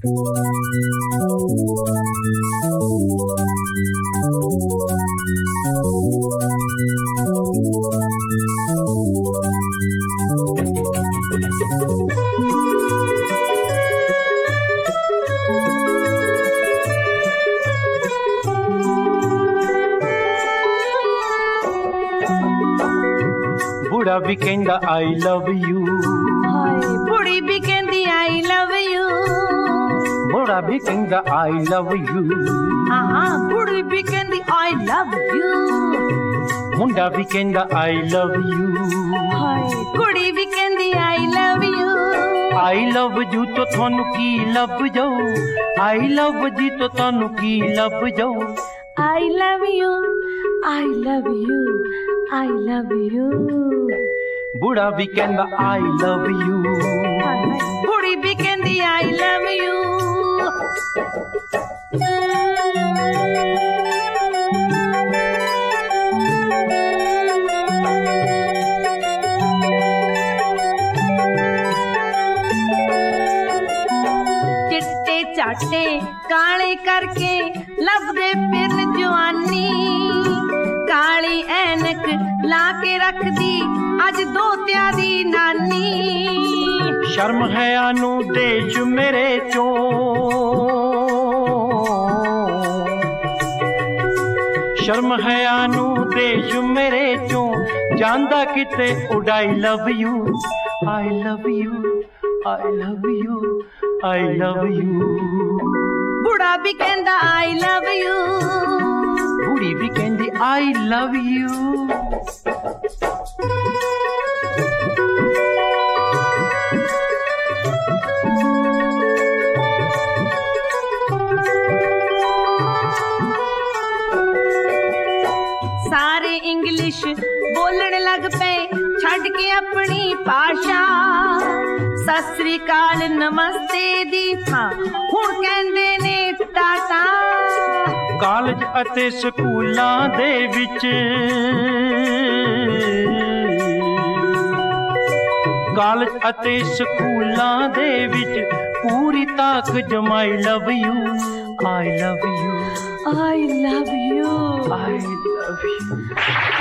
ਬੁੜਾ ਵੀ ਕਹਿੰਦਾ ਆਈ ਲਵ ਯੂ, ਹਾਏ ਬੁੜੀ ਵੀ ਕਹਿੰਦੀ ਆਈ ਲਵ ਯੂ, ਬੁੜਾ ਵੀ ਕਹਿੰਦਾ ਆਈ ਲਵ ਯੂ, ਹਾਂ ਬੁੜੀ ਵੀ ਕਹਿੰਦੀ ਆਈ ਲਵ ਯੂ, ਮੁੰਡਾ ਵੀ ਕਹਿੰਦਾ ਆਈ ਲਵ ਯੂ, ਹਾਏ ਕੁੜੀ ਵੀ ਕਹਿੰਦੀ ਆਈ love you, I love you ਤੋਂ ਤੁਹਾਨੂੰ ਕੀ ਲੱਭ ਜਾਊ, ਆਈ ਲਵ ਜੀ ਤੋਂ ਤੁਹਾਨੂੰ ਕੀ ਲੱਭ ਜਾਊ, I love you, I love you, I love you, ਬੁੜਾ ਵੀ ਕਹਿੰਦਾ ਆਈ ਲਵ ਯੂ, ਕੁੜੀ ਵੀ ਕਹਿੰਦੀ ਆਈ ਲਵ ਯੂ। ਚਿੱਟੇ ਝਾਟੇ ਕਾਲੇ ਕਰਕੇ ਲੱਭਦੇ ਫਿਰਨ ਜਵਾਨੀ, ਕਾਲੀ ਐਨਕ ਲਾ ਕੇ ਰੱਖਦੀ ਅੱਜ ਦੋਤਿਆਂ ਦੀ ਨਾਨੀ, ਸ਼ਰਮ ਹੈ ਨੂੰ ਦੇਸ਼ ਮੇਰੇ ਚੋਂ, ਸ਼ਰਮ ਹੈ ਨੂੰ ਦੇਸ਼ ਮੇਰੇ ਚੋਂ, ਜਾਂਦਾ ਕਿਤੇ ਉਡਾਈ love you, I love you, I love you, I love you, ਬੁੜਾ ਵੀ ਕਹਿੰਦਾ ਆਈ ਲਵ ਯੂ, ਬੁੜੀ ਵੀ ਕਹਿੰਦੀ ਆਈ ਲਵ ਯੂ, ਸਾਰੇ ਇੰਗਲਿਸ਼ ਬੋਲਣ ਲੱਗ ਪਏ ਛੱਡ ਕੇ ਆਪਣੀ ਭਾਸ਼ਾ, ਸਤਿ ਸ੍ਰੀ ਅਕਾਲ ਨਮਸਤੇ ਦੀ ਥਾਂ ਹੁਣ ਕਹਿੰਦੇ ਨੇ ਟਾਟਾ, ਕਾਲਜ ਅਤੇ ਸਕੂਲਾਂ ਦੇ ਵਿੱਚ, ਕਾਲਜ ਅਤੇ ਸਕੂਲਾਂ ਦੇ ਵਿੱਚ ਪੂਰੀ ਤਾਕ ਜਮਾਈ love you, I love you, I love you. I love you.